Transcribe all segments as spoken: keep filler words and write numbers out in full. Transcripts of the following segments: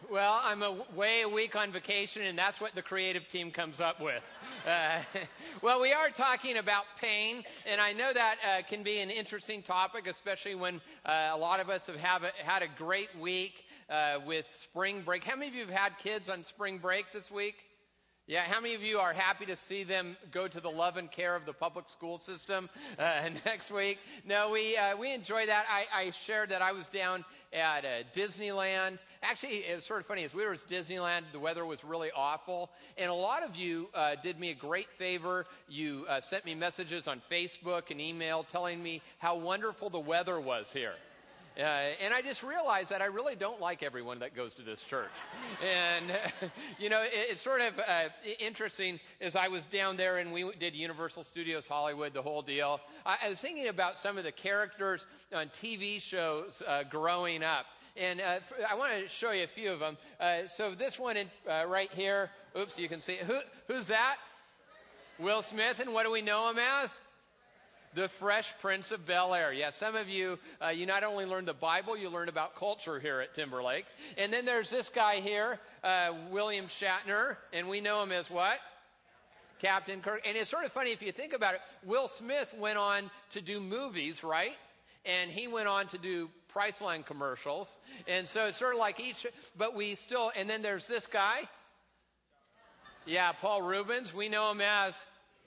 Well, I'm away a week on vacation, and that's what the creative team comes up with. Uh, well, we are talking about pain, and I know that uh, can be an interesting topic, especially when uh, a lot of us have, have a, had a great week uh, with spring break. How many of you have had kids on spring break this week? Yeah, how many of you are happy to see them go to the love and care of the public school system uh, next week? No, we uh, we enjoy that. I, I shared that I was down at uh, Disneyland. Actually, it was sort of funny. As we were at Disneyland, the weather was really awful. And a lot of you uh, did me a great favor. You uh, sent me messages on Facebook and email telling me how wonderful the weather was here. Uh, and I just realized that I really don't like everyone that goes to this church. And, uh, you know, it, it's sort of uh, interesting as I was down there and we did Universal Studios Hollywood, the whole deal. I, I was thinking about some of the characters on T V shows uh, growing up. And uh, I want to show you a few of them. Uh, so this one in, uh, right here, oops, you can see it. Who, who's that? Will Smith. And what do we know him as? The Fresh Prince of Bel-Air. Yeah, some of you, uh, you not only learn the Bible, you learn about culture here at Timberlake. And then there's this guy here, uh, William Shatner, and we know him as what? Captain Kirk. And it's sort of funny if you think about it. Will Smith went on to do movies, right? And he went on to do Priceline commercials. And so it's sort of like each, but we still, and then there's this guy. Yeah, Paul Rubens. We know him as...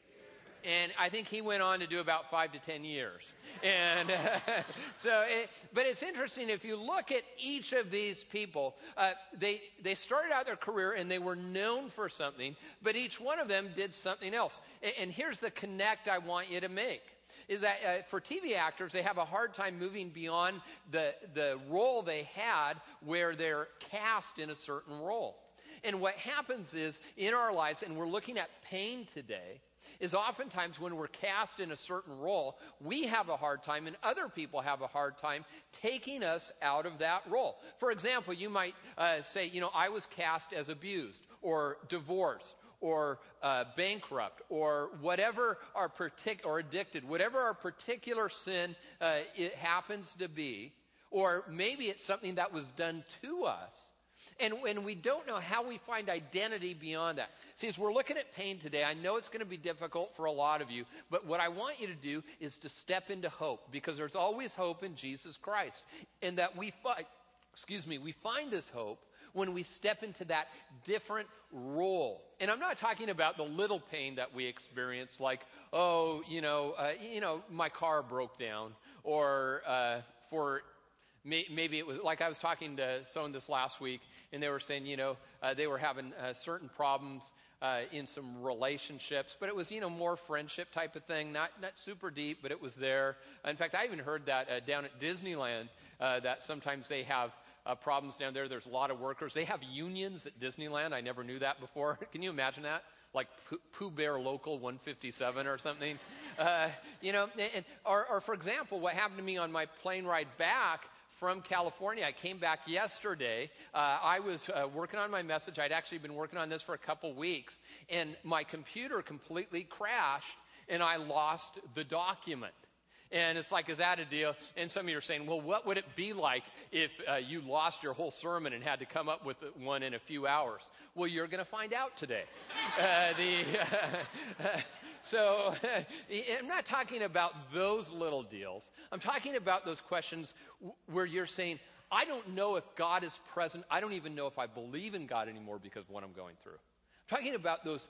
And I think he went on to do about five to ten years. And uh, so, it, but it's interesting if you look at each of these people, uh, they they started out their career and they were known for something, but each one of them did something else. And, and here's the connect I want you to make. Is that uh, for T V actors, they have a hard time moving beyond the, the role they had where they're cast in a certain role. And what happens is in our lives, and we're looking at pain today, is oftentimes when we're cast in a certain role, we have a hard time and other people have a hard time taking us out of that role. For example, you might uh, say, you know, I was cast as abused or divorced or uh, bankrupt or whatever our partic- or addicted, whatever our particular sin uh, it happens to be, or maybe it's something that was done to us. And when we don't know how we find identity beyond that. See, as we're looking at pain today, I know it's going to be difficult for a lot of you, but what I want you to do is to step into hope, because there's always hope in Jesus Christ. And that we find, excuse me, we find this hope when we step into that different role. And I'm not talking about the little pain that we experience, like, oh, you know, uh, you know, my car broke down, or uh, for maybe it was like I was talking to someone this last week, and they were saying, you know, uh, they were having uh, certain problems uh, in some relationships, but it was, you know, more friendship type of thing, not not super deep, but it was there. In fact, I even heard that uh, down at Disneyland uh, that sometimes they have uh, problems down there. There's a lot of workers. They have unions at Disneyland. I never knew that before. Can you imagine that? Like Pooh Bear Local one fifty-seven or something. Uh, you know, and, or, or for example, what happened to me on my plane ride back from California. I came back yesterday. Uh, I was uh, working on my message. I'd actually been working on this for a couple weeks, and my computer completely crashed, and I lost the document. And it's like, is that a deal? And some of you are saying, well, what would it be like if uh, you lost your whole sermon and had to come up with one in a few hours? Well, you're going to find out today. Uh, the, uh, so I'm not talking about those little deals. I'm talking about those questions where you're saying, I don't know if God is present. I don't even know if I believe in God anymore because of what I'm going through. I'm talking about those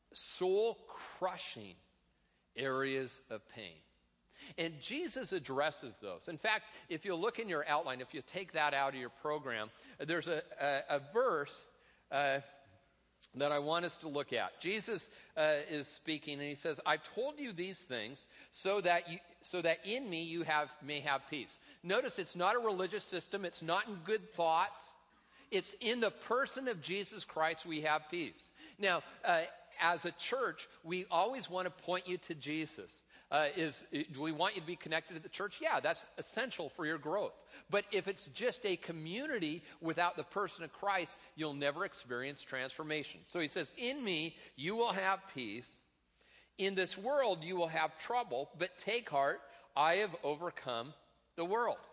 soul-crushing areas of pain. And Jesus addresses those. In fact, if you look in your outline, if you take that out of your program, there's a, a, a verse uh, that I want us to look at. Jesus uh, is speaking, and he says, I've told you these things so that you, so that in me you have may have peace. Notice it's not a religious system. It's not in good thoughts. It's in the person of Jesus Christ we have peace. Now, uh, as a church, we always want to point you to Jesus. Uh, is do we want you to be connected to the church? Yeah, that's essential for your growth. But if it's just a community without the person of Christ, you'll never experience transformation. So he says, in me, you will have peace. In this world, you will have trouble, but take heart, I have overcome the world.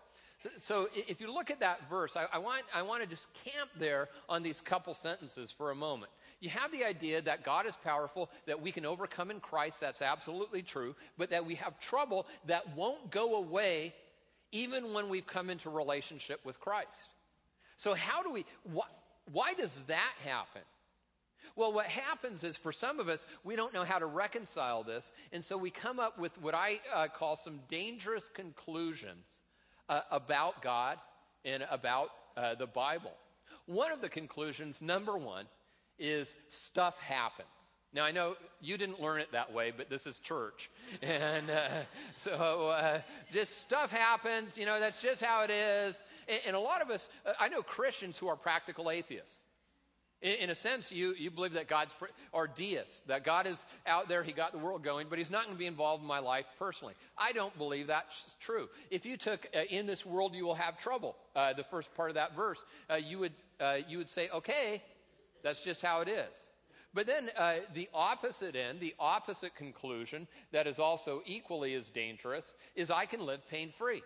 So, so i- if you look at that verse, I, I want I want to just camp there on these couple sentences for a moment. You have the idea that God is powerful, that we can overcome in Christ. That's absolutely true. But that we have trouble that won't go away even when we've come into relationship with Christ. So how do we, wh- why does that happen? Well, what happens is for some of us, we don't know how to reconcile this. And so we come up with what I uh, call some dangerous conclusions uh, about God and about uh, the Bible. One of the conclusions, number one, is stuff happens. Now, I know you didn't learn it that way, but this is church. And uh, so uh, just stuff happens, you know, that's just how it is. And, and a lot of us, uh, I know Christians who are practical atheists. In, in a sense, you, you believe that God's, or deists, that God is out there, he got the world going, but he's not going to be involved in my life personally. I don't believe that's true. If you took, uh, in this world you will have trouble, uh, the first part of that verse, uh, you would uh, you would say, okay, that's just how it is. But then uh, the opposite end, the opposite conclusion that is also equally as dangerous is I can live pain-free.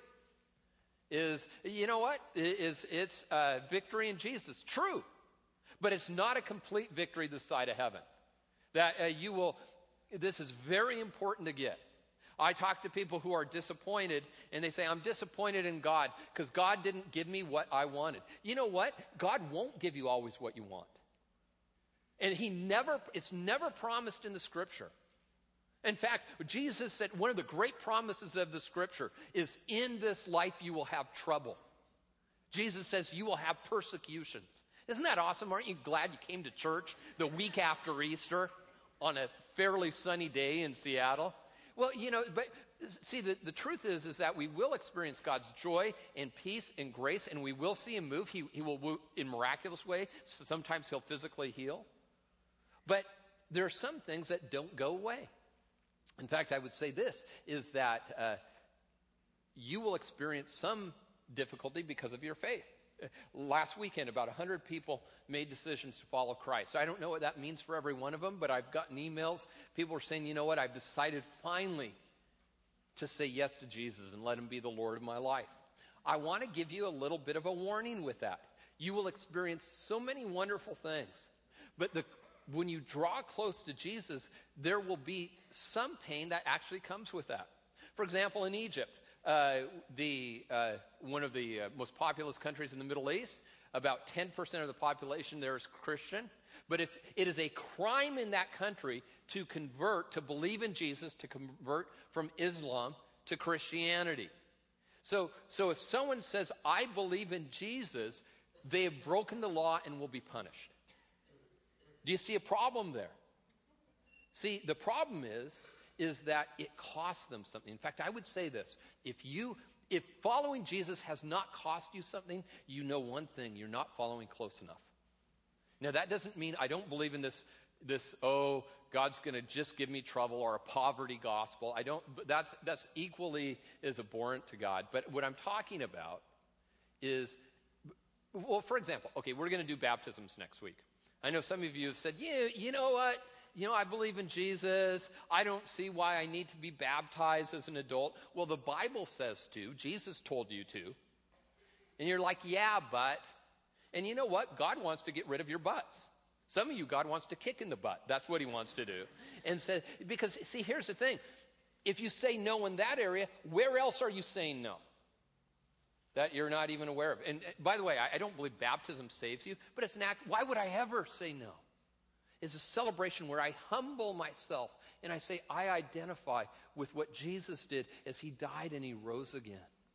Is, you know what? Is It's uh, victory in Jesus. True. But it's not a complete victory this side of heaven. That uh, you will, this is very important to get. I talk to people who are disappointed, and they say, I'm disappointed in God because God didn't give me what I wanted. You know what? God won't give you always what you want. And he never, it's never promised in the scripture. In fact, Jesus said one of the great promises of the scripture is in this life you will have trouble. Jesus says you will have persecutions. Isn't that awesome? Aren't you glad you came to church the week after Easter on a fairly sunny day in Seattle? Well, you know, but see, the, the truth is, is that we will experience God's joy and peace and grace, and we will see him move. He, he will move in miraculous way. Sometimes he'll physically heal. But there are some things that don't go away. In fact, I would say this, is that uh, you will experience some difficulty because of your faith. Uh, last weekend, about one hundred people made decisions to follow Christ. I don't know what that means for every one of them, but I've gotten emails. People are saying, you know what, I've decided finally to say yes to Jesus and let him be the Lord of my life. I want to give you a little bit of a warning with that. You will experience so many wonderful things, but the when you draw close to Jesus, there will be some pain that actually comes with that. For example, in Egypt, uh, the uh, one of the uh, most populous countries in the Middle East, about ten percent of the population there is Christian. But if it is a crime in that country to convert, to believe in Jesus, to convert from Islam to Christianity. So, so if someone says, I believe in Jesus, they have broken the law and will be punished. Do you see a problem there? See, the problem is, is that it costs them something. In fact, I would say this. If you, if following Jesus has not cost you something, you know one thing, you're not following close enough. Now, that doesn't mean I don't believe in this, this oh, God's going to just give me trouble or a poverty gospel. I don't, that's, that's equally as abhorrent to God. But what I'm talking about is, well, for example, okay, we're going to do baptisms next week. I know some of you have said, yeah, you know what? You know, I believe in Jesus. I don't see why I need to be baptized as an adult. Well, the Bible says to. Jesus told you to. And you're like, yeah, but. And you know what? God wants to get rid of your butts. Some of you, God wants to kick in the butt. That's what he wants to do. And says, because, see, here's the thing. If you say no in that area, where else are you saying no? That you're not even aware of. And uh, by the way, I, I don't believe baptism saves you, but it's an act. Why would I ever say no? It's a celebration where I humble myself and I say, I identify with what Jesus did as he died and he rose again.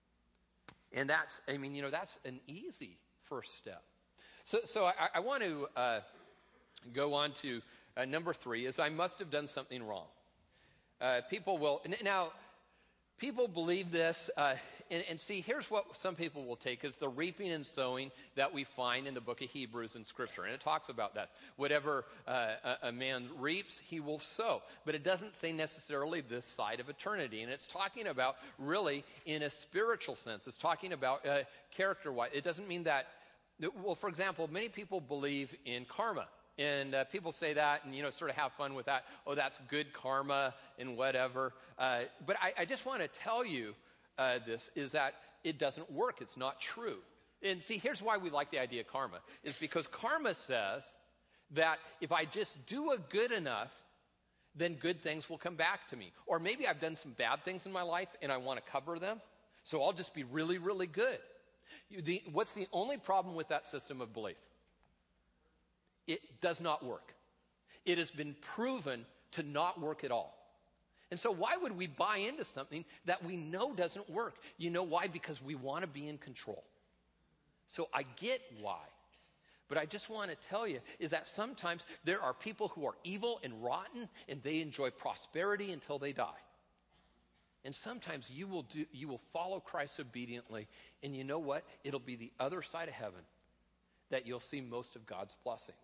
And that's, I mean, you know, that's an easy first step. So, so I, I want to uh, go on to uh, number three, is I must have done something wrong. Uh, people will, now, people believe this, uh, and, and see, here's what some people will take is the reaping and sowing that we find in the book of Hebrews in Scripture. And it talks about that. Whatever uh, a, a man reaps, he will sow. But it doesn't say necessarily this side of eternity. And it's talking about really in a spiritual sense. It's talking about uh, character-wise. It doesn't mean that, well, for example, many people believe in karma. And uh, people say that and, you know, sort of have fun with that. Oh, that's good karma and whatever. Uh, but I, I just want to tell you uh, this, is that it doesn't work. It's not true. And see, here's why we like the idea of karma, is because karma says that if I just do a good enough, then good things will come back to me. Or maybe I've done some bad things in my life and I want to cover them, so I'll just be really, really good. You, the, what's the only problem with that system of belief? It does not work. It has been proven to not work at all. And so why would we buy into something that we know doesn't work? You know why? Because we want to be in control. So I get why. But I just want to tell you is that sometimes there are people who are evil and rotten and they enjoy prosperity until they die. And sometimes you will do, you will follow Christ obediently, and you know what? It'll be the other side of heaven that you'll see most of God's blessings.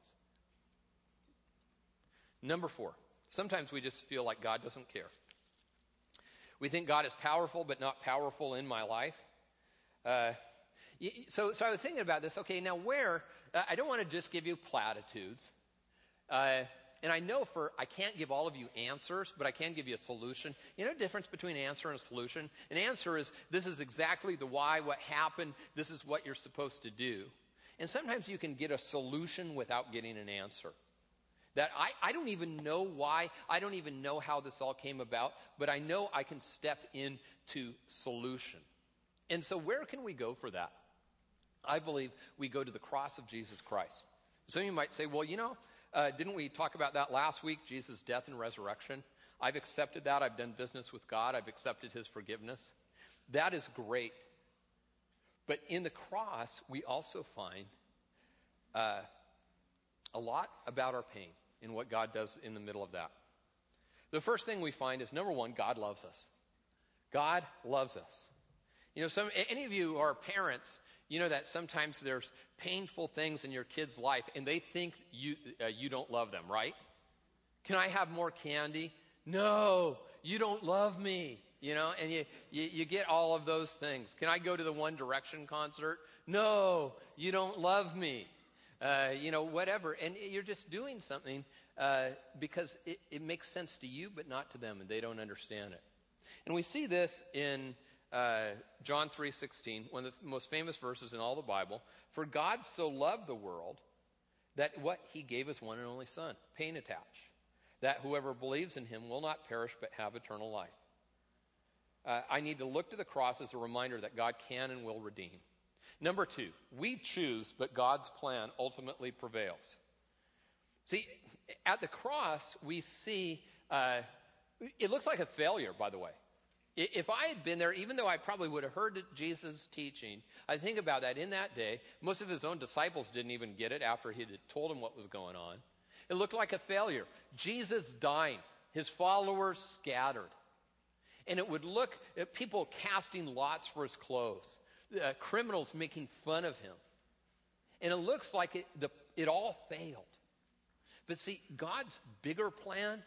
Number four, sometimes we just feel like God doesn't care. We think God is powerful, but not powerful in my life. Uh, so, so I was thinking about this. Okay, now where, uh, I don't want to just give you platitudes. Uh, and I know for, I can't give all of you answers, but I can give you a solution. You know the difference between an answer and a solution? An answer is, this is exactly the why, what happened, this is what you're supposed to do. And sometimes you can get a solution without getting an answer. That I, I don't even know why, I don't even know how this all came about, but I know I can step into solution. And so where can we go for that? I believe we go to the cross of Jesus Christ. Some of you might say, well, you know, uh, didn't we talk about that last week, Jesus' death and resurrection? I've accepted that. I've done business with God. I've accepted his forgiveness. That is great. But in the cross, we also find uh, a lot about our pain and what God does in the middle of that. The first thing we find is, number one, God loves us. God loves us. You know, some any of you who are parents, you know that sometimes there's painful things in your kid's life and they think you uh, you don't love them, right? Can I have more candy? No, you don't love me. You know, and you, you, you get all of those things. Can I go to the One Direction concert? No, you don't love me. Uh, you know, whatever. And you're just doing something uh, because it, it makes sense to you, but not to them, and they don't understand it. And we see this in uh, John three sixteen, one of the most famous verses in all the Bible. For God so loved the world that what he gave his one and only son, pain attached, that whoever believes in him will not perish but have eternal life. Uh, I need to look to the cross as a reminder that God can and will redeem. Number two, we choose, but God's plan ultimately prevails. See, at the cross, we see, uh, it looks like a failure, by the way. If I had been there, even though I probably would have heard Jesus' teaching, I think about that in that day, most of his own disciples didn't even get it after he had told them what was going on. It looked like a failure. Jesus dying, his followers scattered. And it would look at people casting lots for his clothes, uh, criminals making fun of him. And it looks like it, the, it all failed. But see, God's bigger plan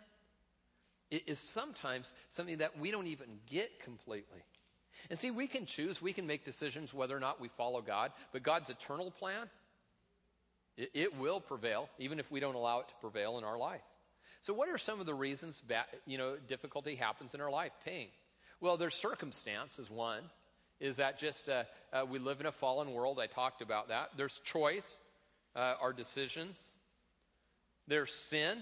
is sometimes something that we don't even get completely. And see, we can choose, we can make decisions whether or not we follow God, but God's eternal plan, it, it will prevail, even if we don't allow it to prevail in our life. So what are some of the reasons that, you know, difficulty happens in our life? Pain. Well, there's circumstance is one. Is that just uh, uh, we live in a fallen world? I talked about that. There's choice, uh, our decisions. There's sin.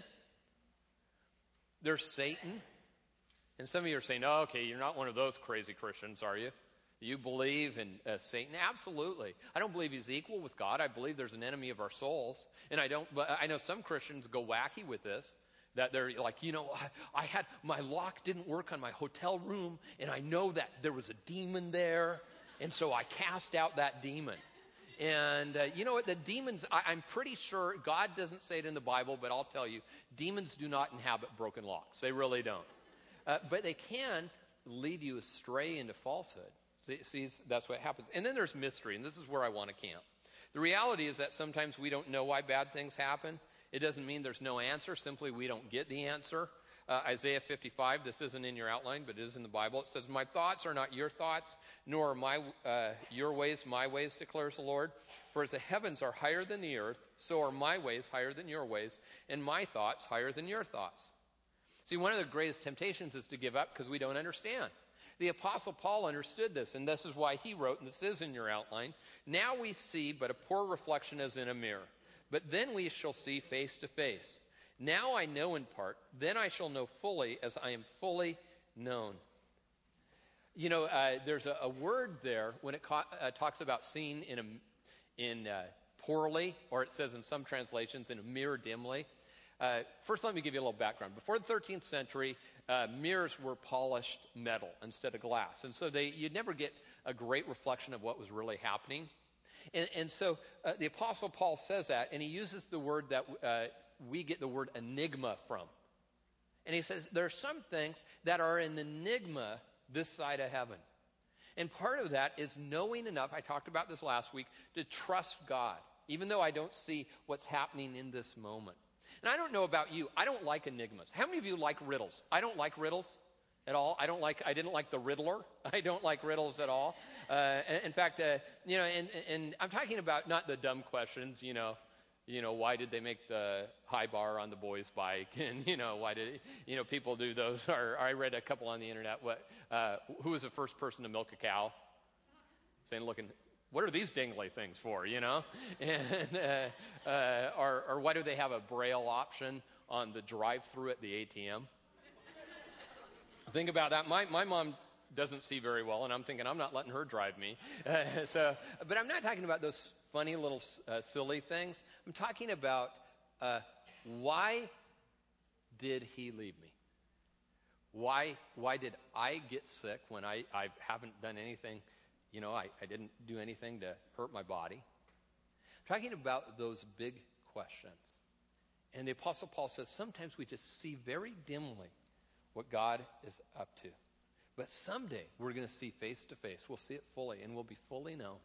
There's Satan. And some of you are saying, oh, okay, you're not one of those crazy Christians, are you? You believe in uh, Satan? Absolutely. I don't believe he's equal with God. I believe there's an enemy of our souls. And I don't. But I know some Christians go wacky with this. That they're like, you know, I, I had, my lock didn't work on my hotel room, and I know that there was a demon there, and so I cast out that demon. And uh, you know what, the demons, I, I'm pretty sure, God doesn't say it in the Bible, but I'll tell you, demons do not inhabit broken locks. They really don't. Uh, but they can lead you astray into falsehood. See, see, that's what happens. And then there's mystery, and this is where I want to camp. The reality is that sometimes we don't know why bad things happen. It doesn't mean there's no answer. Simply, we don't get the answer. Uh, Isaiah fifty-five, this isn't in your outline, but it is in the Bible. It says, my thoughts are not your thoughts, nor are my, uh, your ways my ways, declares the Lord. For as the heavens are higher than the earth, so are my ways higher than your ways, and my thoughts higher than your thoughts. See, one of the greatest temptations is to give up because we don't understand. The Apostle Paul understood this, and this is why he wrote, and this is in your outline, "Now we see but a poor reflection as in a mirror, but then we shall see face to face. Now I know in part, then I shall know fully as I am fully known." You know, uh, there's a, a word there when it co- uh, talks about seeing in a, in uh, poorly, or it says in some translations, in a mirror dimly. Uh, first, let me give you a little background. Before the thirteenth century, uh, mirrors were polished metal instead of glass. And so they, you'd never get a great reflection of what was really happening. And, and so uh, the Apostle Paul says that, and he uses the word that uh, we get the word enigma from. And he says there are some things that are an enigma this side of heaven. And part of that is knowing enough, I talked about this last week, to trust God, even though I don't see what's happening in this moment. And I don't know about you, I don't like enigmas. How many of you like riddles? I don't like riddles at all. I don't like, I didn't like the Riddler. I don't like riddles at all. Uh, in fact, uh, you know, and, and I'm talking about not the dumb questions, you know, you know, why did they make the high bar on the boy's bike? And, you know, why did, you know, people do those? Or, I read a couple on the internet. What, uh, who was the first person to milk a cow? Saying, looking, what are these dingly things for, you know? And, uh, uh, or, or why do they have a Braille option on the drive-through at the A T M? Think about that. My, my mom doesn't see very well, and I'm thinking, I'm not letting her drive me. Uh, so, but I'm not talking about those funny little uh, silly things. I'm talking about uh, why did he leave me? Why, why did I get sick when I, I haven't done anything? You know, I, I didn't do anything to hurt my body. I'm talking about those big questions. And the Apostle Paul says sometimes we just see very dimly what God is up to. But someday we're going to see face to face. We'll see it fully, and we'll be fully known.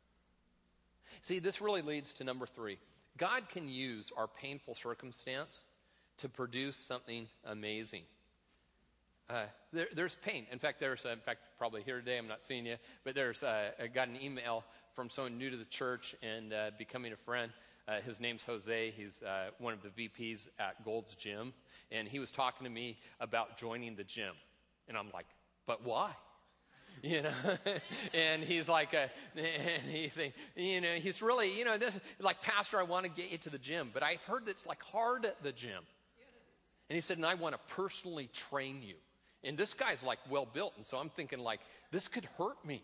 See, this really leads to number three. God can use our painful circumstance to produce something amazing. Uh, there, there's pain. In fact, there's, uh, in fact, probably here today, I'm not seeing you, but there's, uh, I got an email from someone new to the church and uh, becoming a friend. Uh, his name's Jose. He's uh, one of the V Ps at Gold's Gym. And he was talking to me about joining the gym. And I'm like, but why? You know, and he's like, uh, and he's saying, you know, he's really, you know, this like, Pastor, I want to get you to the gym, but I've heard it's like hard at the gym. And he said, and I want to personally train you. And this guy's like well built, and so I'm thinking like, this could hurt me.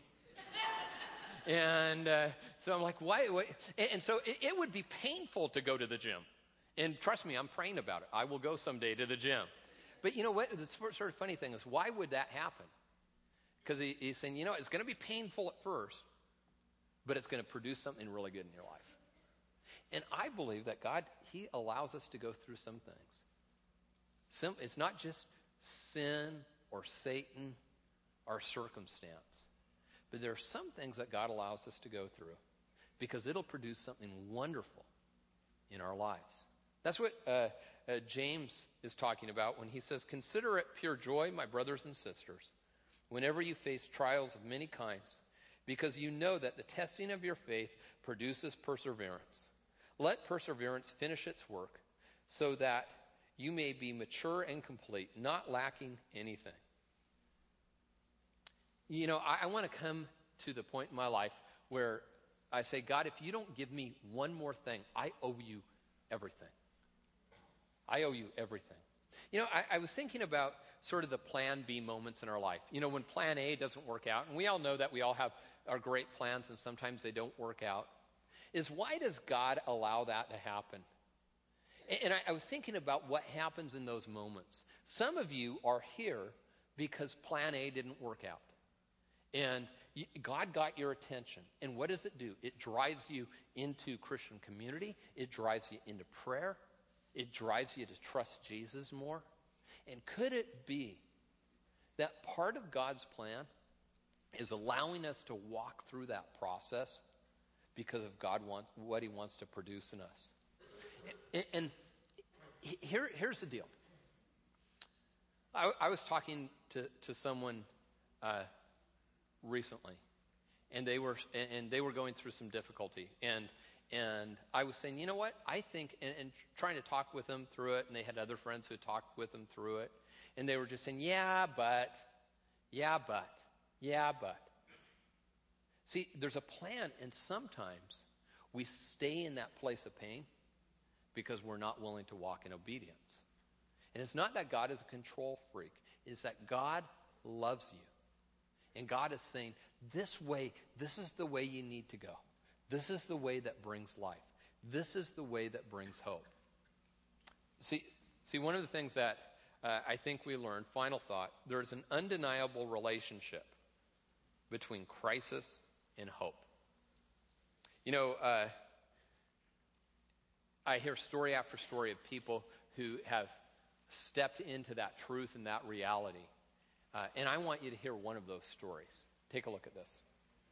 And uh, so I'm like, why? why? And, and so it, it would be painful to go to the gym. And trust me, I'm praying about it. I will go someday to the gym. But you know what? The sort of funny thing is, why would that happen? Because he, he's saying, you know, it's going to be painful at first, but it's going to produce something really good in your life. And I believe that God, he allows us to go through some things. Some, it's not just sin or Satan or circumstance, but there are some things that God allows us to go through because it'll produce something wonderful in our lives. That's what uh, uh, James is talking about when he says, consider it pure joy, my brothers and sisters, whenever you face trials of many kinds, because you know that the testing of your faith produces perseverance. Let perseverance finish its work so that you may be mature and complete, not lacking anything. You know, I, I want to come to the point in my life where I say, God, if you don't give me one more thing, I owe you everything. I owe you everything. You know, I, I was thinking about sort of the plan B moments in our life. You know, when plan A doesn't work out, and we all know that we all have our great plans and sometimes they don't work out, is why does God allow that to happen? And, and I, I was thinking about what happens in those moments. Some of you are here because plan A didn't work out. And you, God got your attention. And what does it do? It drives you into Christian community. It drives you into prayer. It drives you to trust Jesus more. And could it be that part of God's plan is allowing us to walk through that process because of God wants what he wants to produce in us? And, and here, here's the deal. I, I was talking to, to someone uh, recently, and they were and they were going through some difficulty, and and I was saying, you know what? I think, and, and trying to talk with them through it, and they had other friends who talked with them through it, and they were just saying, yeah, but, Yeah, but. Yeah, but. See, there's a plan, and sometimes we stay in that place of pain because we're not willing to walk in obedience. And it's not that God is a control freak. It's that God loves you. And God is saying, this way, this is the way you need to go. This is the way that brings life. This is the way that brings hope. See, see, one of the things that uh, I think we learned, final thought, there's an undeniable relationship between crisis and hope. You know, uh, I hear story after story of people who have stepped into that truth and that reality. Uh, and I want you to hear one of those stories. Take a look at this.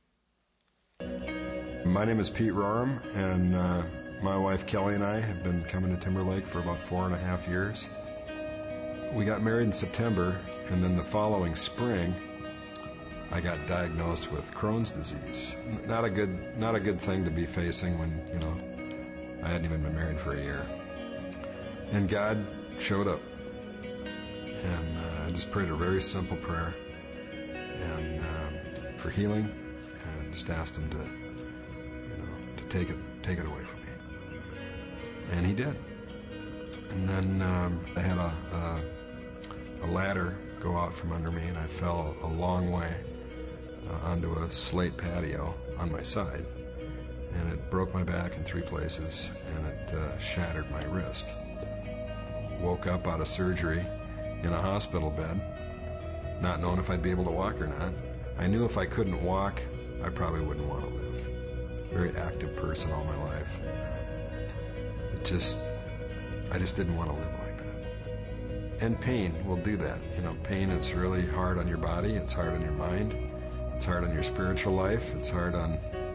My name is Pete Roram, and uh, my wife Kelly and I have been coming to Timberlake for about four and a half years. We got married in September, and then the following spring, I got diagnosed with Crohn's disease. Not a good, not a good thing to be facing when, you know, I hadn't even been married for a year. And God showed up, and uh, I just prayed a very simple prayer, and um, for healing, and just asked Him to, you know, to take it, take it away from me. And He did. And then um, I had a, a a ladder go out from under me, and I fell a long way uh, onto a slate patio on my side, and it broke my back in three places, and it uh, shattered my wrist. Woke up out of surgery in a hospital bed, not knowing if I'd be able to walk or not. I knew if I couldn't walk, I probably wouldn't want to live. Very active person all my life. It just, I just didn't want to live like that. And pain will do that. You know, pain is really hard on your body. It's hard on your mind. It's hard on your spiritual life. It's hard on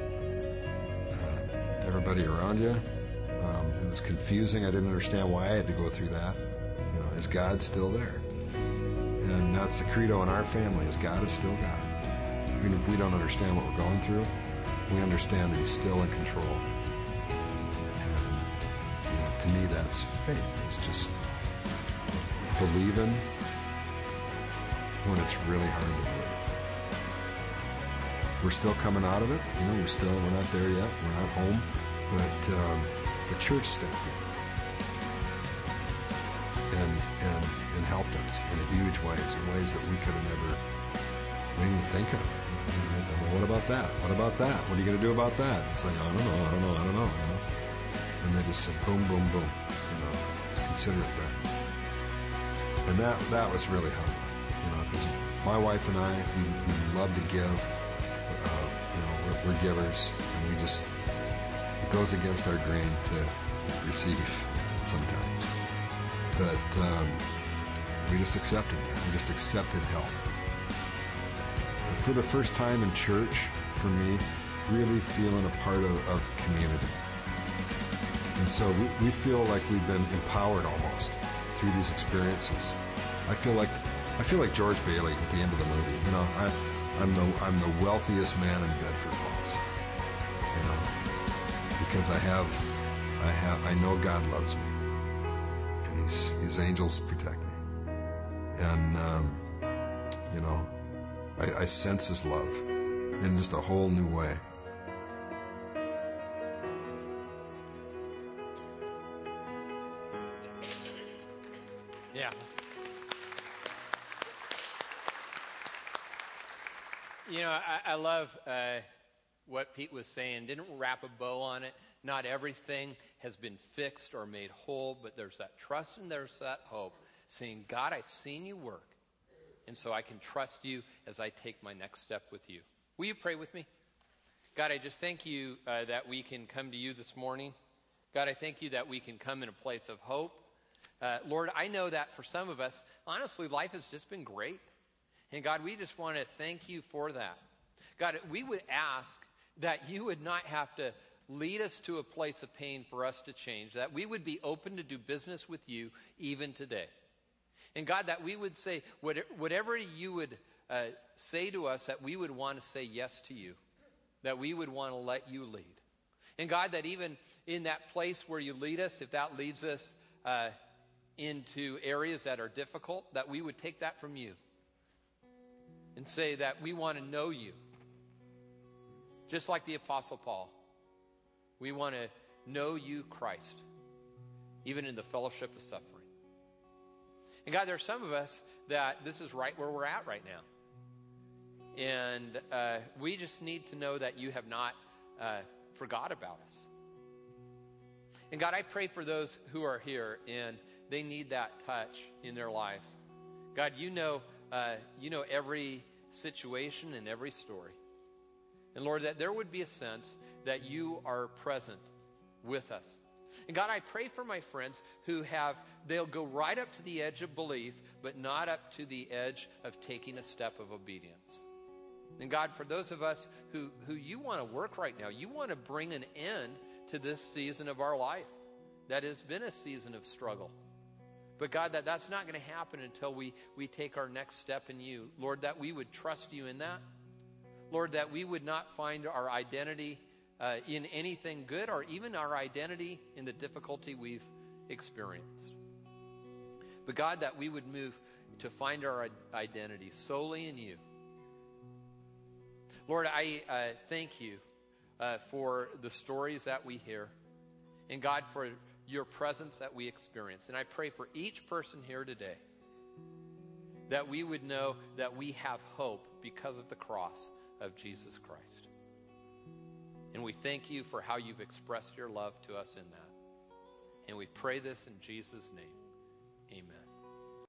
uh, everybody around you. Um, it was confusing. I didn't understand why I had to go through that. You know, is God still there? And that's the credo in our family, is God is still God. Even if we don't understand what we're going through, we understand that He's still in control. And, you know, to me, that's faith. It's just believing when it's really hard to believe. We're still coming out of it. You know, we're still, we're not there yet. We're not home. But um, the church stepped in and, and, and helped us in huge ways, in ways that we could have never, we didn't even think of. Well, what about that? What about that? What are you going to do about that? It's like, I don't know, I don't know, I don't know. You know? And they just said, boom, boom, boom. You know, consider it done. And that that was really humbling, you know, because my wife and I, we, we love to give. Uh, you know, we're, we're givers, and we just, it goes against our grain to receive sometimes. But um, we just accepted that. We just accepted help. And for the first time in church, for me, really feeling a part of, of community. And so we, we feel like we've been empowered almost through these experiences. I feel like I feel like George Bailey at the end of the movie. You know, I, I'm the I'm the wealthiest man in Bedford Falls. You know, because I have I have I know God loves me, and His His angels protect me, and um, you know, I, I sense His love in just a whole new way. Yeah. You know, I, I love uh, what Pete was saying. Didn't wrap a bow on it. Not everything has been fixed or made whole, but there's that trust and there's that hope. Saying, God, I've seen you work, and so I can trust you as I take my next step with you. Will you pray with me? God, I just thank you uh, that we can come to you this morning. God, I thank you that we can come in a place of hope. Uh, Lord, I know that for some of us, honestly, life has just been great. And God, we just want to thank you for that. God, we would ask that you would not have to lead us to a place of pain for us to change, that we would be open to do business with you even today. And God, that we would say, whatever you would uh, say to us, that we would want to say yes to you, that we would want to let you lead. And God, that even in that place where you lead us, if that leads us uh, into areas that are difficult, that we would take that from you. and say that we want to know you. Just like the Apostle Paul, we want to know you, Christ, even in the fellowship of suffering. And God, there are some of us that this is right where we're at right now. And uh, we just need to know that you have not uh, forgot about us. And God, I pray for those who are here and they need that touch in their lives. God, you know, uh, you know every situation and every story. And Lord, that there would be a sense that you are present with us. And God, I pray for my friends who have, they'll go right up to the edge of belief, but not up to the edge of taking a step of obedience. And God, for those of us who, who you want to work right now, you want to bring an end to this season of our life that has been a season of struggle. But God, that that's not going to happen until we, we take our next step in you. Lord, that we would trust you in that. Lord, that we would not find our identity uh, in anything good or even our identity in the difficulty we've experienced. But God, that we would move to find our identity solely in you. Lord, I uh, thank you uh, for the stories that we hear. And God, for your presence that we experience. And I pray for each person here today that we would know that we have hope because of the cross of Jesus Christ. And we thank you for how you've expressed your love to us in that. And we pray this in Jesus' name. Amen.